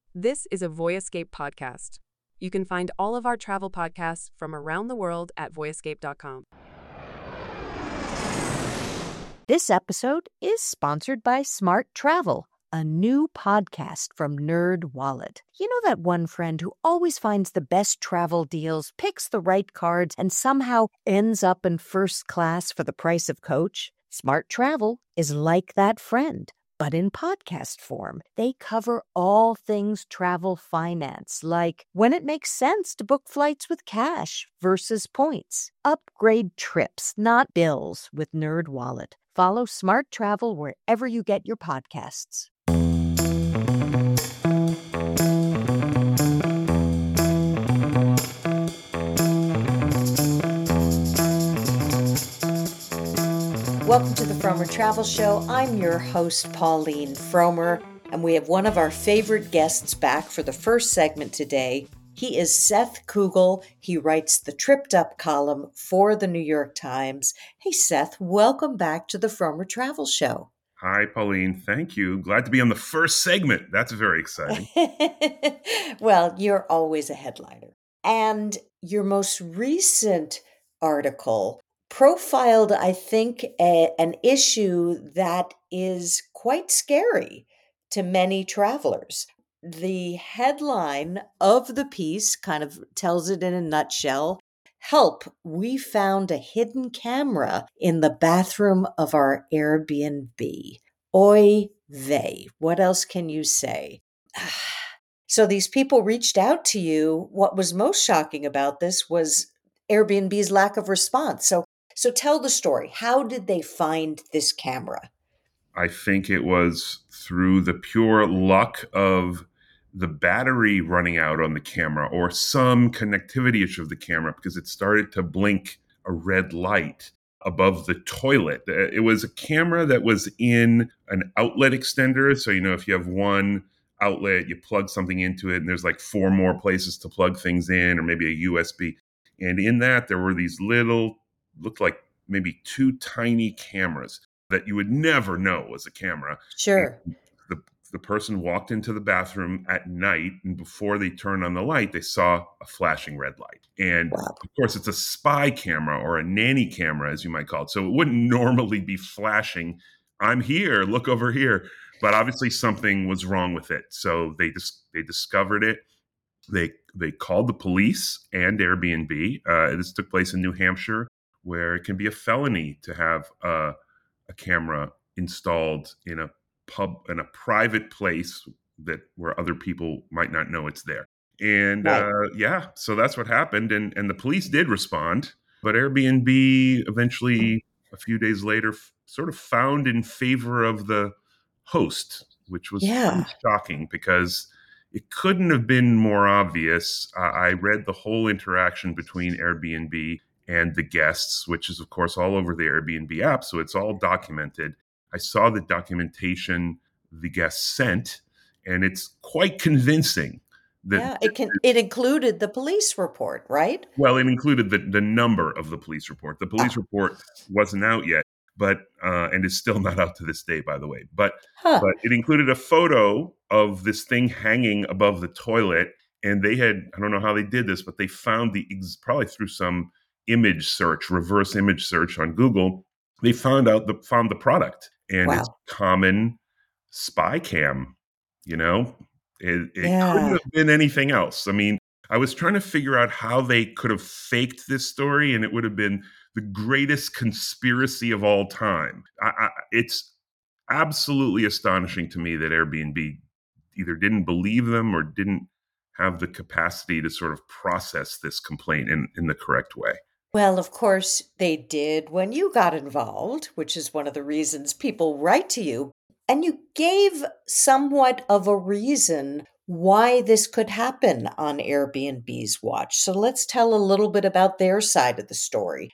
This is a Voyescape podcast. You can find all of our travel podcasts from around the world at voyescape.com. This episode is sponsored by Smart Travel, a new podcast from NerdWallet. You know that one friend who always finds the best travel deals, picks the right cards, and somehow ends up in first class for the price of coach? Smart Travel is like that friend, but in podcast form. They cover all things travel finance, like when it makes sense to book flights with cash versus points. Upgrade trips, not bills, with NerdWallet. Follow Smart Travel wherever you get your podcasts. Welcome to the Frommer Travel Show. I'm your host, Pauline Frommer, and we have one of our favorite guests back for the first segment today. He is Seth Kugel. He writes the Tripped Up column for the New York Times. Hey, Seth, welcome back to the Frommer Travel Show. Hi, Pauline. Thank you. Glad to be on the first segment. That's very exciting. Well, you're always a headliner. And your most recent article profiled, I think, an issue that is quite scary to many travelers. The headline of the piece kind of tells it in a nutshell. Help, we found a hidden camera in the bathroom of our Airbnb. Oy vey. What else can you say? So these people reached out to you. What was most shocking about this was Airbnb's lack of response. So tell the story. How did they find this camera? I think it was through the pure luck of the battery running out on the camera or some connectivity issue of the camera because it started to blink a red light above the toilet. It was a camera that was in an outlet extender. So, if you have one outlet, you plug something into it, and there's like four more places to plug things in, or maybe a USB. And in that, there were these looked like maybe two tiny cameras that you would never know was a camera. Sure. And the person walked into the bathroom at night, and before they turned on the light, they saw a flashing red light. And Wow. of course, it's a spy camera or a nanny camera, as you might call it. So it wouldn't normally be flashing, I'm here, look over here. But obviously something was wrong with it. So they discovered it. They called the police and Airbnb. This took place in New Hampshire, where it can be a felony to have a camera installed in a private place where other people might not know it's there. And Right. so that's what happened. And the police did respond, but Airbnb eventually, a few days later, sort of found in favor of the host, which was Yeah. pretty shocking because it couldn't have been more obvious. I read the whole interaction between Airbnb and the guests, which is, of course, all over the Airbnb app. So it's all documented. I saw the documentation the guests sent, and it's quite convincing that, Yeah. It included the police report, right? well, it included the number of the police report. The police Ah. report wasn't out yet, but and is still not out to this day, by the way. But Huh. it included a photo of this thing hanging above the toilet, and they had, I don't know how they did this, but they found probably through some image search, reverse image search on Google, they found the product, and it's Wow. common spy cam. You know, it couldn't Yeah. have been anything else. I mean, I was trying to figure out how they could have faked this story, and it would have been the greatest conspiracy of all time. It's absolutely astonishing to me that Airbnb either didn't believe them or didn't have the capacity to sort of process this complaint in the correct way. Well, of course, they did when you got involved, which is one of the reasons people write to you. And you gave somewhat of a reason why this could happen on Airbnb's watch. So let's tell a little bit about their side of the story.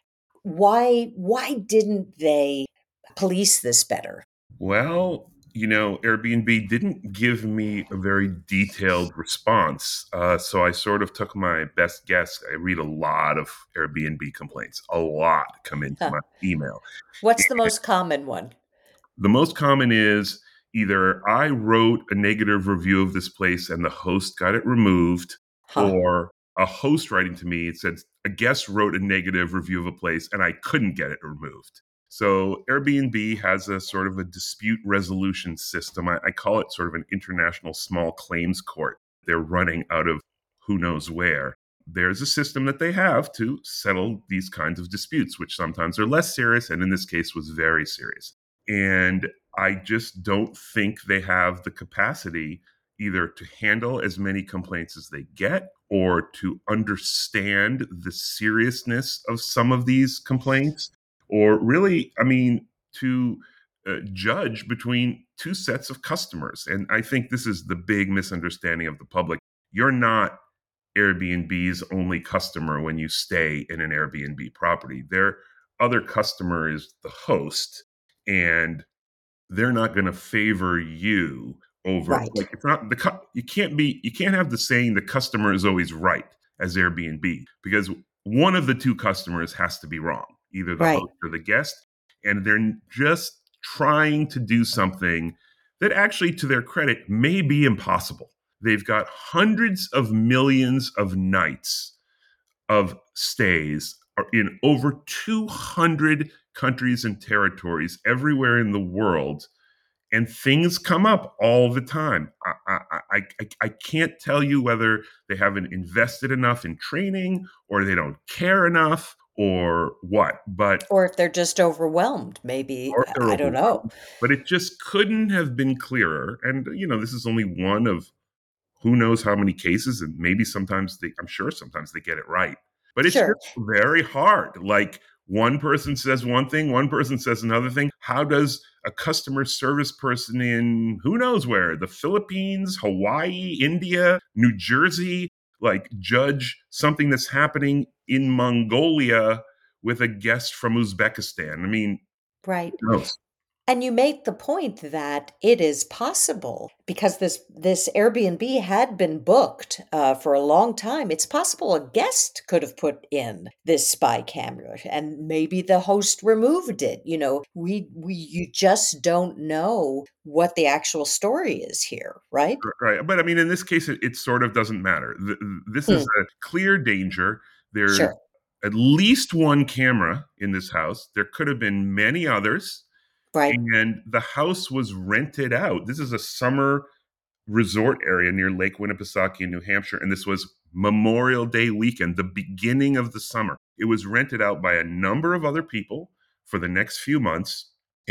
Why didn't they police this better? Well, Airbnb didn't give me a very detailed response. So I sort of took my best guess. I read a lot of Airbnb complaints, a lot come into Huh. my email. What's the most common one? The most common is either I wrote a negative review of this place and the host got it removed, Huh. or a host writing to me, it said a guest wrote a negative review of a place and I couldn't get it removed. So Airbnb has a sort of a dispute resolution system. I call it sort of an international small claims court. They're running out of who knows where. There's a system that they have to settle these kinds of disputes, which sometimes are less serious, and in this case was very serious. And I just don't think they have the capacity either to handle as many complaints as they get or to understand the seriousness of some of these complaints, or really, I mean, to judge between two sets of customers. And I think this is the big misunderstanding of the public. You're not Airbnb's only customer when you stay in an Airbnb property. Their other customer is the host, and they're not going to favor you over, Right. like, it's not you can't have the saying the customer is always right as Airbnb, because one of the two customers has to be wrong, either the Right. host or the guest, and they're just trying to do something that actually, to their credit, may be impossible. They've got hundreds of millions of nights of stays in over 200 countries and territories everywhere in the world, and things come up all the time. I can't tell you whether they haven't invested enough in training, or they don't care enough, or what, but Or if they're just overwhelmed, maybe. or if they're I don't know. overwhelmed. But it just couldn't have been clearer. And this is only one of who knows how many cases, and maybe sometimes I'm sure sometimes they get it right, but it's Sure. just very hard. Like, one person says one thing, one person says another thing. How does a customer service person in who knows where, the Philippines, Hawaii, India, New Jersey, like, judge something that's happening in Mongolia with a guest from Uzbekistan? I mean, Right. who knows? And you make the point that it is possible because this Airbnb had been booked for a long time. It's possible a guest could have put in this spy camera, and maybe the host removed it. We you just don't know what the actual story is here, right? Right. But I mean, in this case, it sort of doesn't matter. This is Hmm. a clear danger. There's Sure. at least one camera in this house. There could have been many others. Right. And the house was rented out. This is a summer resort area near Lake Winnipesaukee in New Hampshire. And this was Memorial Day weekend, the beginning of the summer. It was rented out by a number of other people for the next few months.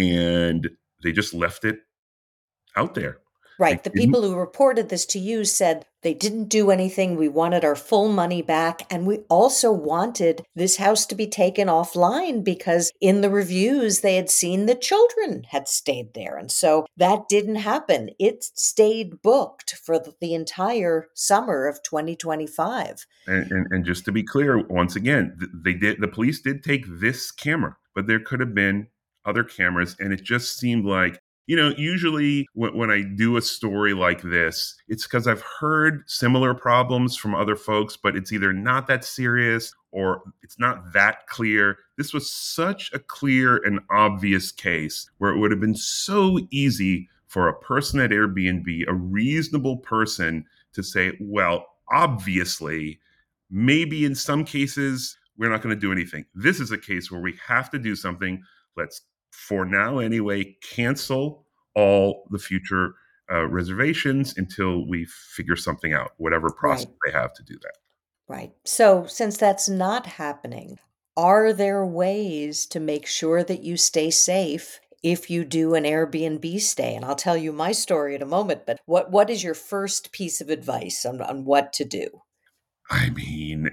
And they just left it out there. They Right. The didn't. people who reported this to you said they didn't do anything. We wanted our full money back. And we also wanted this house to be taken offline because in the reviews, they had seen the children had stayed there. And so that didn't happen. It stayed booked for the entire summer of 2025. And just to be clear, once again, the police did take this camera, but there could have been other cameras, and it just seemed like, usually when I do a story like this, it's because I've heard similar problems from other folks, but it's either not that serious or it's not that clear. This was such a clear and obvious case where it would have been so easy for a person at Airbnb, a reasonable person, to say, well, obviously, maybe in some cases, we're not going to do anything. This is a case where we have to do something. Let's, for now anyway, cancel all the future reservations until we figure something out, whatever process Right. they have to do that. Right. So, since that's not happening, are there ways to make sure that you stay safe if you do an Airbnb stay? And I'll tell you my story in a moment, but what is your first piece of advice on what to do? I mean,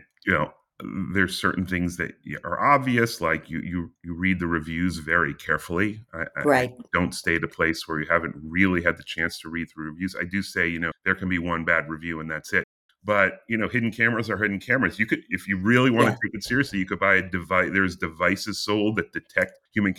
there's certain things that are obvious, like you read the reviews very carefully. I Right. don't stay at a place where you haven't really had the chance to read through reviews. I do say, there can be one bad review and that's it. But hidden cameras are hidden cameras. You could, if you really want to Yeah. take it seriously, you could buy a device. There's devices sold that detect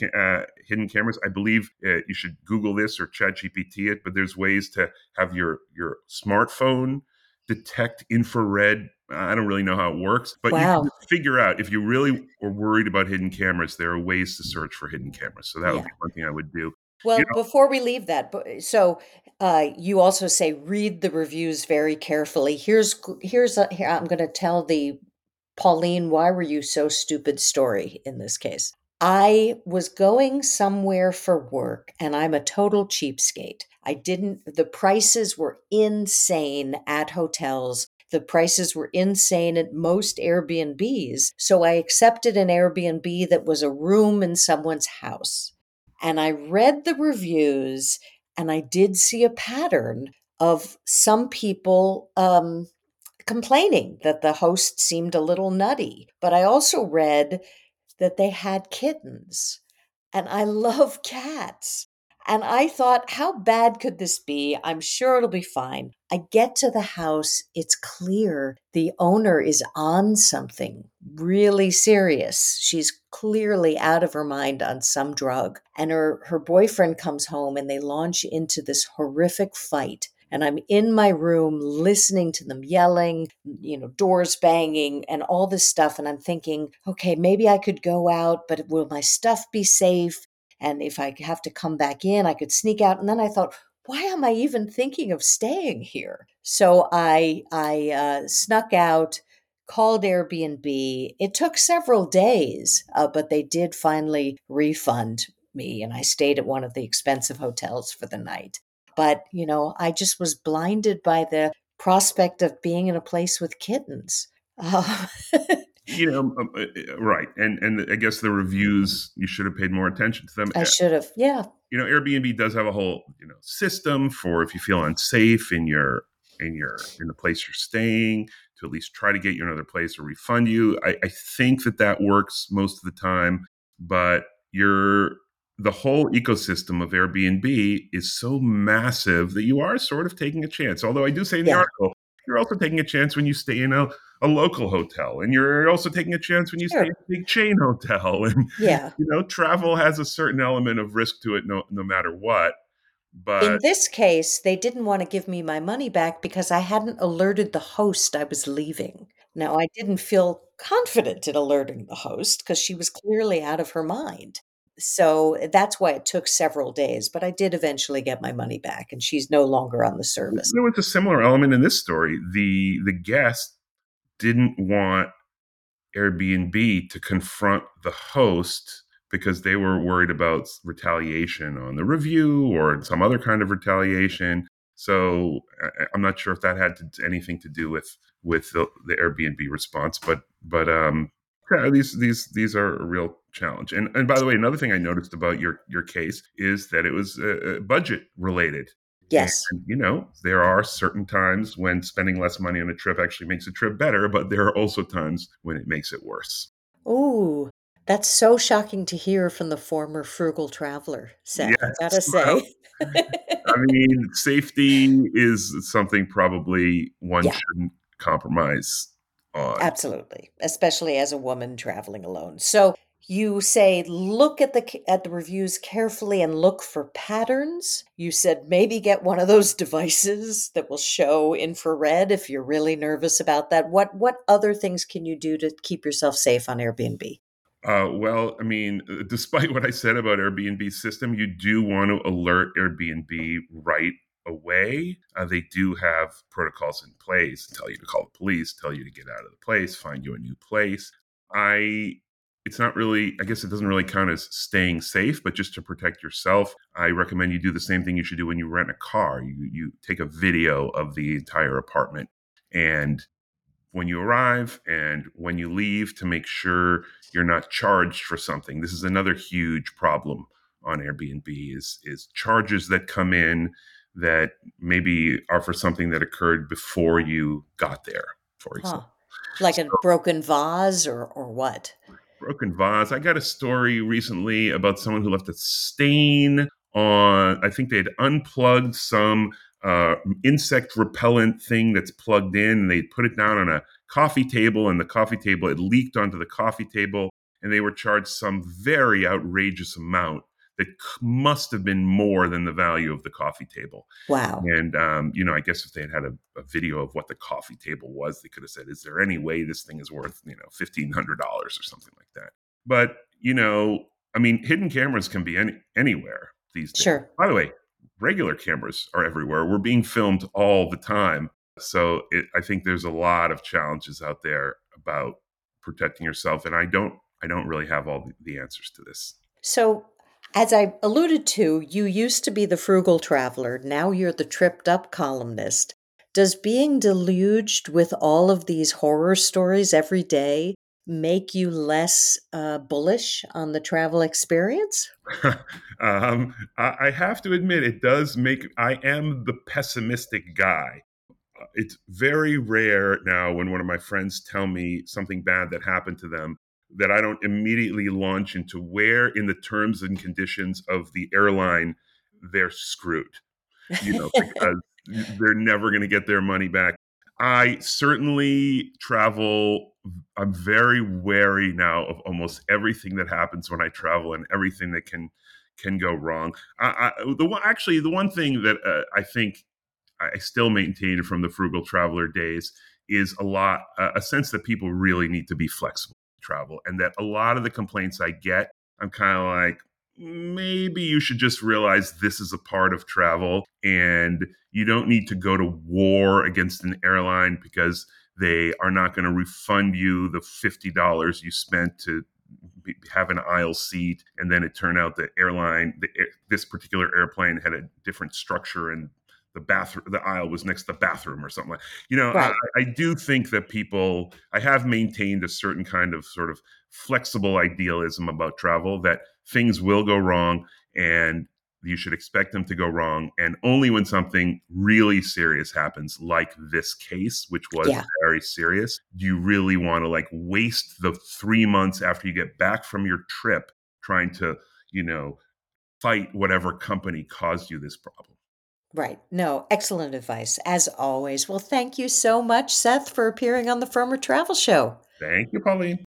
hidden cameras. I believe you should Google this or ChatGPT it. But there's ways to have your smartphone detect infrared. I don't really know how it works, but you can Wow. figure out, if you really are worried about hidden cameras, there are ways to search for hidden cameras. So that would Yeah. be one thing I would do. Well, before we leave that, you also say read the reviews very carefully. Here, I'm going to tell the Pauline, why were you so stupid story in this case. I was going somewhere for work and I'm a total cheapskate. The prices were insane at hotels. The prices were insane at most Airbnbs. So I accepted an Airbnb that was a room in someone's house. And I read the reviews and I did see a pattern of some people complaining that the host seemed a little nutty. But I also read that they had kittens, and I love cats. And I thought, how bad could this be? I'm sure it'll be fine. I get to the house, it's clear the owner is on something really serious. She's clearly out of her mind on some drug. And her boyfriend comes home and they launch into this horrific fight. And I'm in my room listening to them yelling, doors banging and all this stuff. And I'm thinking, okay, maybe I could go out, but will my stuff be safe? And if I have to come back in, I could sneak out. And then I thought, why am I even thinking of staying here? So I snuck out, called Airbnb. It took several days, but they did finally refund me. And I stayed at one of the expensive hotels for the night. But, I just was blinded by the prospect of being in a place with kittens. Uh, Right. And I guess the reviews, you should have paid more attention to them. I should have. Yeah. Airbnb does have a whole, system for if you feel unsafe in the place you're staying, to at least try to get you another place or refund you. I think that works most of the time, but the whole ecosystem of Airbnb is so massive that you are sort of taking a chance. Although I do say in the Yeah. article, you're also taking a chance when you stay in a local hotel, and you're also taking a chance when you stay in Sure. a big chain hotel. And Yeah. travel has a certain element of risk to it, no matter what. In But this case, they didn't want to give me my money back because I hadn't alerted the host I was leaving. Now, I didn't feel confident in alerting the host because she was clearly out of her mind. So that's why it took several days, but I did eventually get my money back and she's no longer on the service. there was a similar element in this story. The guest didn't want Airbnb to confront the host because they were worried about retaliation on the review or some other kind of retaliation. So I'm not sure if that had anything to do with the Airbnb response, but yeah, these are a real challenge. And by the way, another thing I noticed about your case is that it was budget related. And, Yes. there are certain times when spending less money on a trip actually makes a trip better, but there are also times when it makes it worse. Ooh, that's so shocking to hear from the former frugal traveler, Seth, I Yes. gotta say. I mean, safety is something probably one Yeah. shouldn't compromise on. Absolutely, especially as a woman traveling alone. So you say look at the reviews carefully and look for patterns. You said maybe get one of those devices that will show infrared if you're really nervous about that. What other things can you do to keep yourself safe on Airbnb? Well, I mean, despite what I said about Airbnb's system, you do want to alert Airbnb right away. They do have protocols in place, tell you to call the police, tell you to get out of the place, find you a new place. I it's not really, I guess it doesn't really count as staying safe, but just to protect yourself, I recommend you do the same thing you should do when you rent a car. You take a video of the entire apartment, and when you arrive and when you leave, to make sure you're not charged for something. This is another huge problem on Airbnb is charges that come in that maybe are for something that occurred before you got there, for Huh. example. Like a So, broken vase or what? broken vase. I got a story recently about someone who left a stain on, I think they'd unplugged some insect repellent thing that's plugged in, and they put it down on a coffee table, and the coffee table, it leaked onto the coffee table, and they were charged some very outrageous amount that must have been more than the value of the coffee table. Wow. And, I guess if they had a video of what the coffee table was, they could have said, is there any way this thing is worth, $1,500 or something like that? But, I mean, hidden cameras can be anywhere. these days. Sure. By the way, regular cameras are everywhere. We're being filmed all the time. So I think there's a lot of challenges out there about protecting yourself. And I don't really have all the answers to this. So, as I alluded to, you used to be the frugal traveler. Now you're the tripped up columnist. Does being deluged with all of these horror stories every day make you less bullish on the travel experience? I have to admit, it does make, I am the pessimistic guy. It's very rare now when one of my friends tell me something bad that happened to them that I don't immediately launch into where in the terms and conditions of the airline they're screwed, because they're never going to get their money back. I certainly travel. I'm very wary now of almost everything that happens when I travel and everything that can go wrong. The one thing that I think I still maintain from the frugal traveler days is a sense that people really need to be flexible to travel, and that a lot of the complaints I get, I'm kind of like, maybe you should just realize this is a part of travel, and you don't need to go to war against an airline because they are not going to refund you the $50 you spent to have an aisle seat, and then it turned out this particular airplane had a different structure, and the aisle was next to the bathroom or something like. Right. I do think that I have maintained a certain kind of sort of flexible idealism about travel, that things will go wrong, and you should expect them to go wrong. And only when something really serious happens, like this case, which was Yeah. very serious, do you really want to waste the 3 months after you get back from your trip trying to, fight whatever company caused you this problem. Right. No, excellent advice, as always. Well, thank you so much, Seth, for appearing on the Firmer Travel Show. Thank you, Pauline.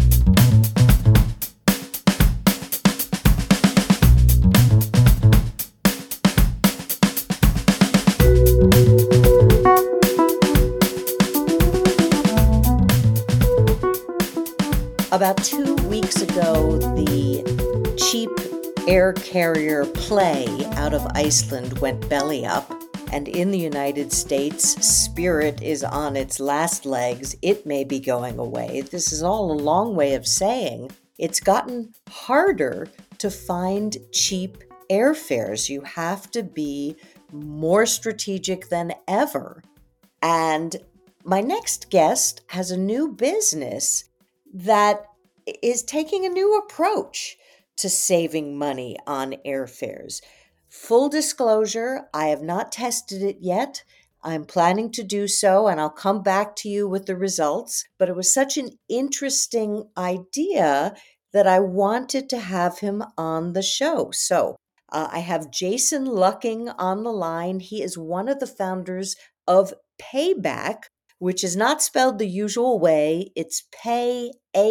About 2 weeks ago, the cheap air carrier Play out of Iceland went belly up. And in the United States, Spirit is on its last legs. It may be going away. This is all a long way of saying it's gotten harder to find cheap airfares. You have to be more strategic than ever. And my next guest has a new business that is taking a new approach to saving money on airfares. Full disclosure, I have not tested it yet. I'm planning to do so, and I'll come back to you with the results. But it was such an interesting idea that I wanted to have him on the show. So I have Jason Lucking on the line. He is one of the founders of Payback, which is not spelled the usual way. It's Pay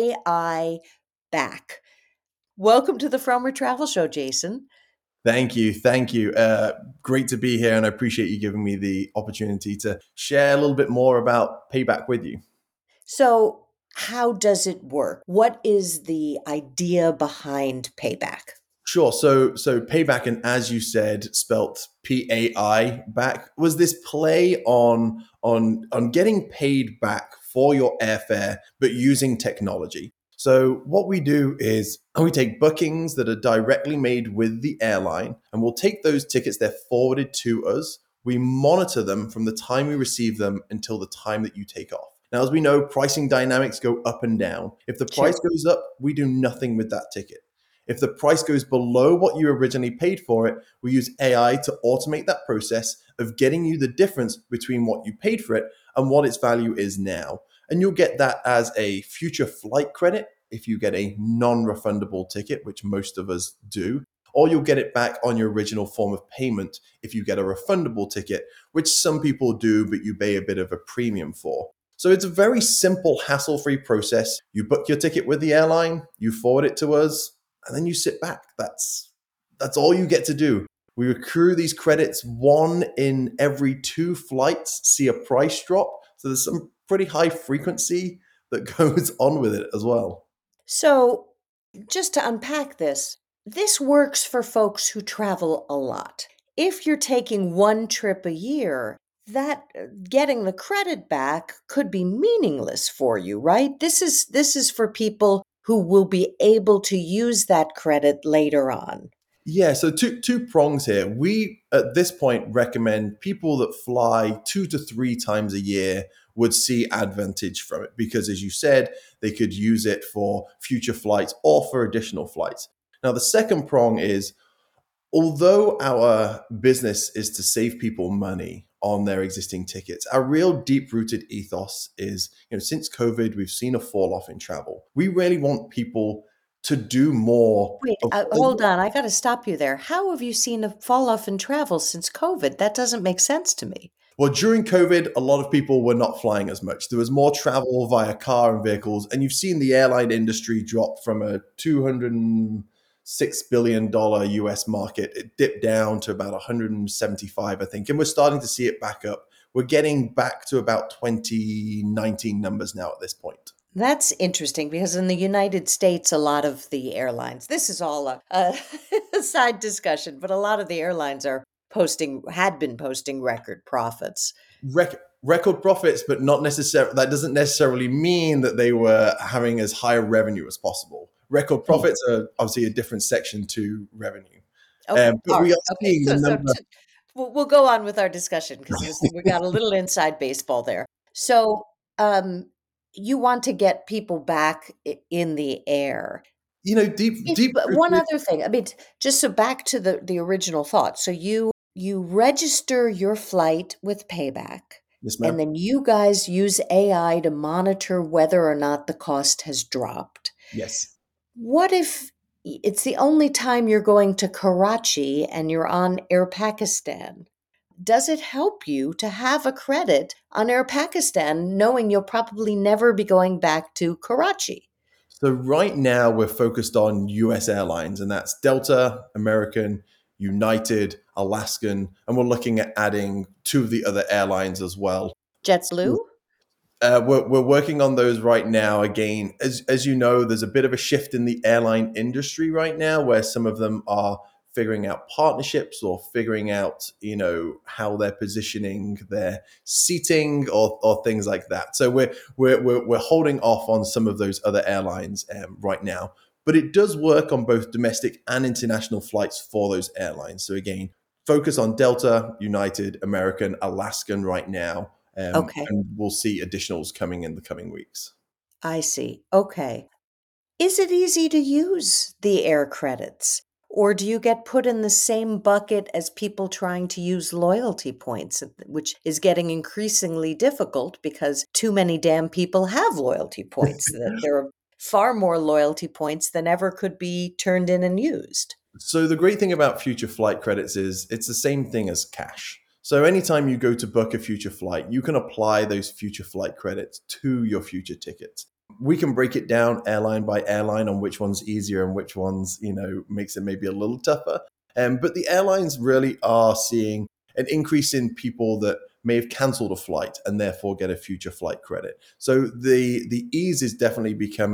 AI Back. Welcome to the Frommer Travel Show, Jason. Thank you. Thank you. Great to be here, and I appreciate you giving me the opportunity to share a little bit more about Payback with you. So, how does it work? What is the idea behind Payback? Sure. So Payback, and as you said, spelt PAI back, was this play on getting paid back for your airfare, but using technology. So what we do is we take bookings that are directly made with the airline, and we'll take those tickets, they're forwarded to us. We monitor them from the time we receive them until the time that you take off. Now, as we know, pricing dynamics go up and down. If the price goes up, we do nothing with that ticket. If the price goes below what you originally paid for it, we use AI to automate that process of getting you the difference between what you paid for it and what its value is now. And you'll get that as a future flight credit if you get a non-refundable ticket, which most of us do, or you'll get it back on your original form of payment if you get a refundable ticket, which some people do, but you pay a bit of a premium for. So it's a very simple, hassle-free process. You book your ticket with the airline, you forward it to us, and then you sit back. That's all you get to do. We accrue these credits. 1 in every 2 flights see a price drop. So there's some pretty high frequency that goes on with it as well. So, just to unpack this, this works for folks who travel a lot. If you're taking one trip a year, that getting the credit back could be meaningless for you, right? This is for people who will be able to use that credit later on. Yeah, so two prongs here. We at this point recommend people that fly 2 to 3 times a year would see advantage from it because, as you said, they could use it for future flights or for additional flights. Now, the second prong is, although our business is to save people money on their existing tickets, our real deep-rooted ethos is, since COVID, we've seen a fall off in travel. We really want people to do more Wait, of what they hold on. I got to stop you there. How have you seen a fall off in travel since COVID? That doesn't make sense to me. Well, during COVID, a lot of people were not flying as much. There was more travel via car and vehicles, and you've seen the airline industry drop from a $206 billion US market. It dipped down to about 175, I think, and we're starting to see it back up. We're getting back to about 2019 numbers now at this point. That's interesting because in the United States, a lot of the airlines, this is all a side discussion, but a lot of the airlines had been posting record profits. Record profits, but not necessarily. That doesn't necessarily mean that they were having as high a revenue as possible. Record profits are obviously a different section to revenue. Okay, But we are seeing the so number. we'll go on with our discussion because we got a little inside baseball there. So, you want to get people back in the air. Deep. But one other thing, I mean, just so back to the original thought. So you register your flight with Payback, Yes, and ma'am. then you guys use AI to monitor whether or not the cost has dropped. Yes. What if it's the only time you're going to Karachi and you're on Air Pakistan? Does it help you to have a credit on Air Pakistan, knowing you'll probably never be going back to Karachi? So right now we're focused on US airlines, and that's Delta, American, United, Alaskan, and we're looking at adding two of the other airlines as well. JetBlue? We're working on those right now. Again, as you know, there's a bit of a shift in the airline industry right now, where some of them are figuring out partnerships or figuring out, how they're positioning their seating or things like that. So we're holding off on some of those other airlines right now, but it does work on both domestic and international flights for those airlines. So again, focus on Delta, United, American, Alaskan right now. Okay, And we'll see additionals coming in the coming weeks. I see. Okay. Is it easy to use the air credits? Or do you get put in the same bucket as people trying to use loyalty points, which is getting increasingly difficult because too many damn people have loyalty points? That there are far more loyalty points than ever could be turned in and used. So the great thing about future flight credits is it's the same thing as cash. So anytime you go to book a future flight, you can apply those future flight credits to your future tickets. We can break it down airline by airline on which one's easier and which one's, makes it maybe a little tougher. But the airlines really are seeing an increase in people that may have cancelled a flight and therefore get a future flight credit. So the ease is definitely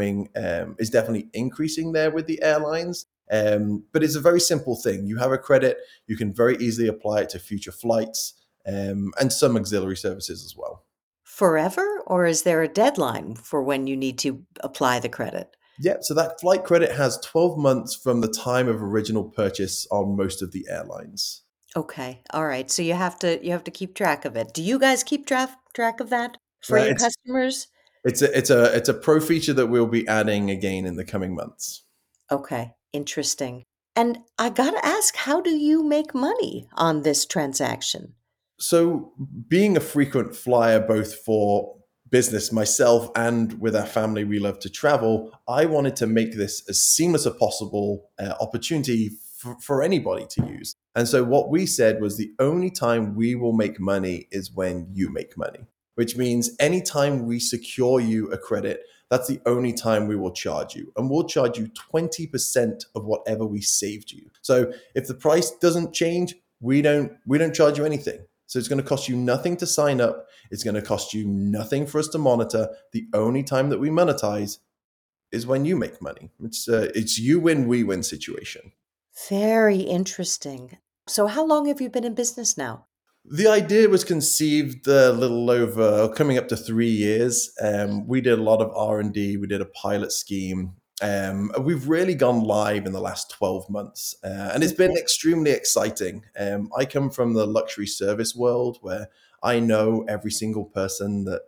increasing there with the airlines. But it's a very simple thing. You have a credit, you can very easily apply it to future flights and some auxiliary services as well. Forever? Or is there a deadline for when you need to apply the credit? Yeah, so that flight credit has 12 months from the time of original purchase on most of the airlines. Okay. All right. So you have to keep track of it. Do you guys keep track of that for your It's customers? it's a pro feature that we'll be adding again in the coming months. Okay. Interesting. And I got to ask, how do you make money on this transaction? So, being a frequent flyer, both for business, myself, and with our family, we love to travel. I wanted to make this as seamless as possible opportunity for anybody to use. And so, what we said was the only time we will make money is when you make money, which means anytime we secure you a credit, that's the only time we will charge you. And we'll charge you 20% of whatever we saved you. So, if the price doesn't change, we don't charge you anything. So it's going to cost you nothing to sign up. It's going to cost you nothing for us to monitor. The only time that we monetize is when you make money. It's you win, we win situation. Very interesting. So how long have you been in business now? The idea was conceived a little over, coming up to 3 years. We did a lot of R&D. We did a pilot scheme. We've really gone live in the last 12 months, and it's been extremely exciting. I come from the luxury service world where I know every single person that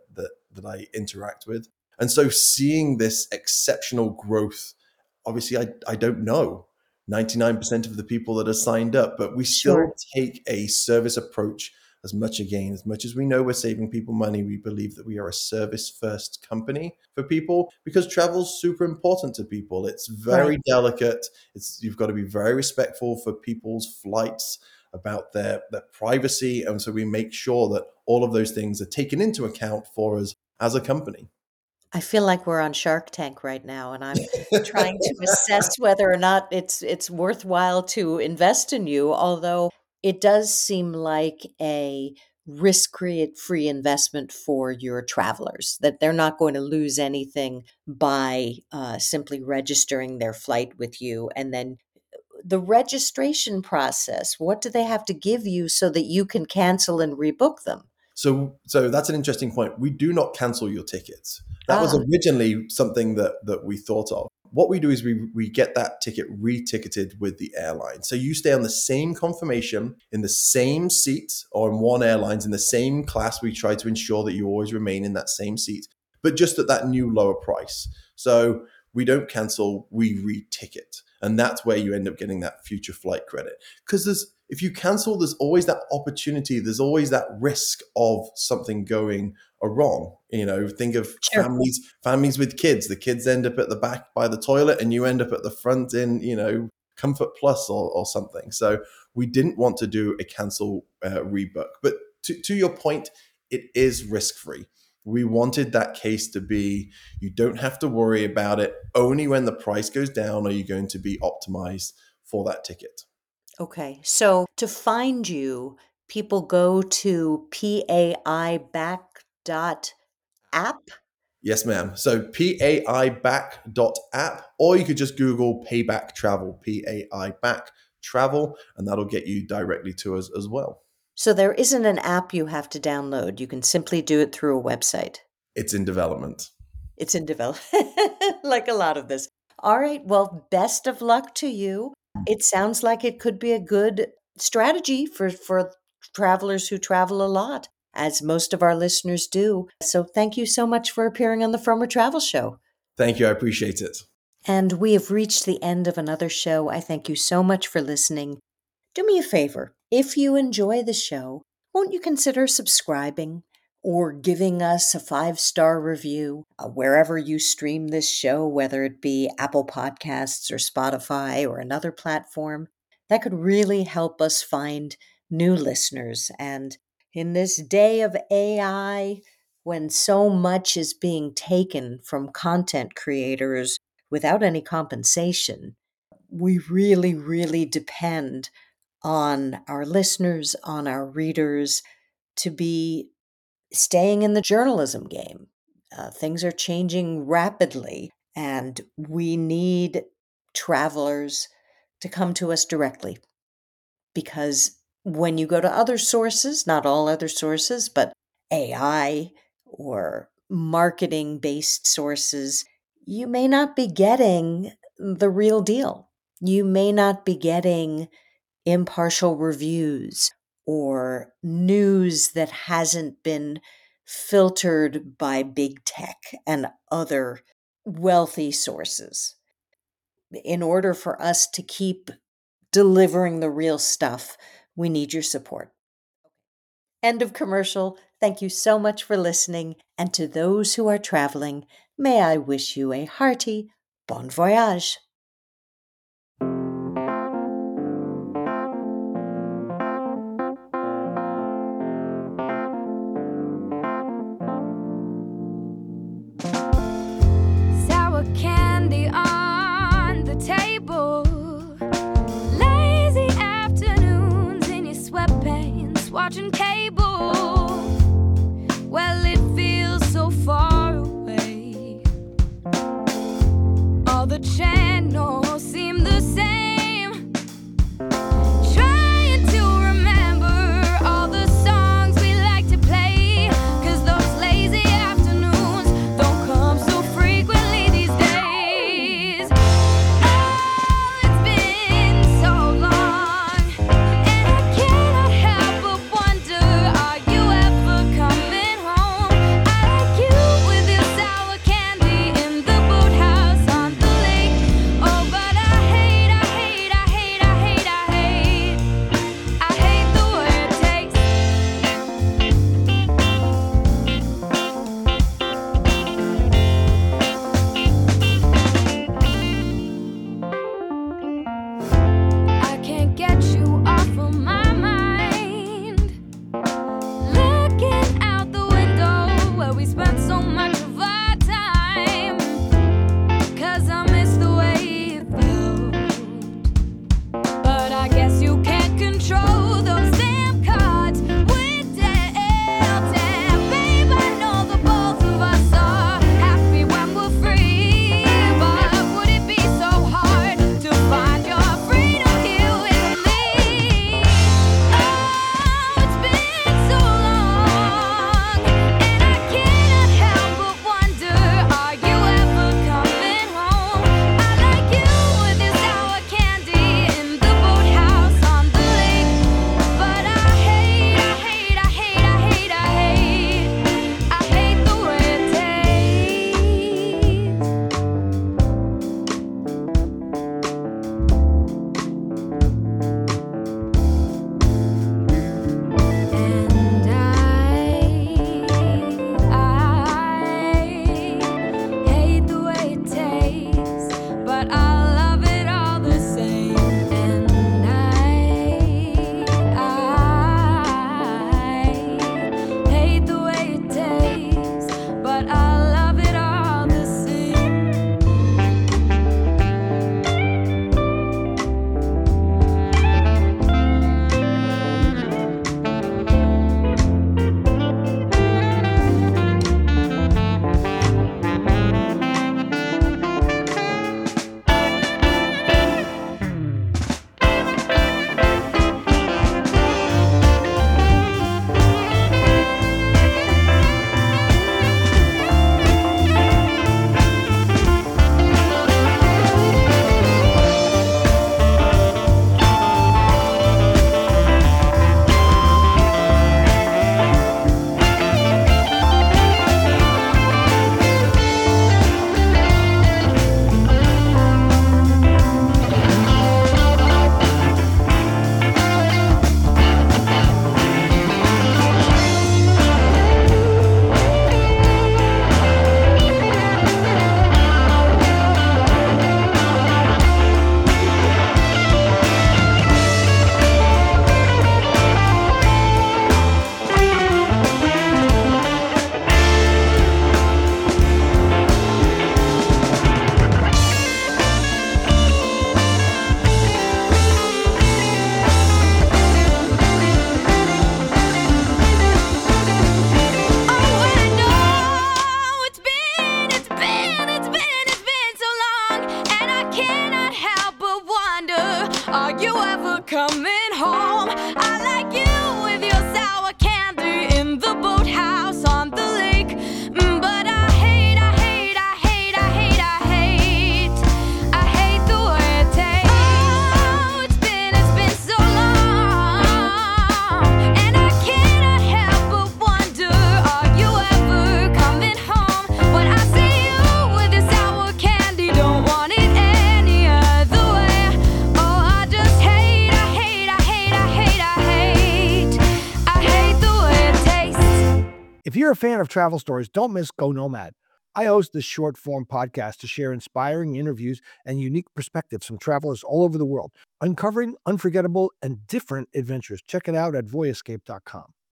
I interact with. And so seeing this exceptional growth, obviously I don't know 99% of the people that are signed up, but we still Sure. take a service approach as much as we know we're saving people money. We believe that we are a service first company for people because travel's super important to people. It's very Right. delicate. You've got to be very respectful for people's flights, about their privacy. And so we make sure that all of those things are taken into account for us as a company. I feel like we're on Shark Tank right now, and I'm trying to assess whether or not it's worthwhile to invest in you, although it does seem like a risk-free investment for your travelers, that they're not going to lose anything by simply registering their flight with you. And then the registration process, what do they have to give you so that you can cancel and rebook them? So that's an interesting point. We do not cancel your tickets. That was Ah, originally something that we thought of. What we do is we get that ticket reticketed with the airline. So you stay on the same confirmation in the same seat or in one airlines in the same class. We try to ensure that you always remain in that same seat, but just at that new lower price. So we don't cancel, we reticket. And that's where you end up getting that future flight credit. Because if you cancel, there's always that opportunity. There's always that risk of something going wrong. Think of sure. families with kids. The kids end up at the back by the toilet and you end up at the front in, Comfort Plus or something. So we didn't want to do a cancel rebook. But to your point, it is risk-free. We wanted that case to be, you don't have to worry about it. Only when the price goes down are you going to be optimized for that ticket. Okay. So to find you, people go to paiback.app. Yes, ma'am. So paiback.app, or you could just Google Payback Travel, Paiback Travel, and that'll get you directly to us as well. So there isn't an app you have to download. You can simply do it through a website. It's in development. It's in development, like a lot of this. All right. Well, best of luck to you. It sounds like it could be a good strategy for travelers who travel a lot, as most of our listeners do. So thank you so much for appearing on the Frommer Travel Show. Thank you. I appreciate it. And we have reached the end of another show. I thank you so much for listening. Do me a favor. If you enjoy the show, won't you consider subscribing or giving us a 5-star review wherever you stream this show, whether it be Apple Podcasts or Spotify or another platform? That could really help us find new listeners. And in this day of AI, when so much is being taken from content creators without any compensation, we really, really depend on our listeners, on our readers, to be staying in the journalism game. Things are changing rapidly, and we need travelers to come to us directly. Because when you go to other sources, not all other sources, but AI or marketing based sources, you may not be getting the real deal. You may not be getting impartial reviews or news that hasn't been filtered by big tech and other wealthy sources. In order for us to keep delivering the real stuff, we need your support. End of commercial. Thank you so much for listening. And to those who are traveling, may I wish you a hearty bon voyage. Sour candy on the table, lazy afternoons in your sweatpants watching cable. Well, it feels so far away. All the chant If you're a fan of travel stories, don't miss Go Nomad. I host this short-form podcast to share inspiring interviews and unique perspectives from travelers all over the world, uncovering unforgettable and different adventures. Check it out at voyescape.com.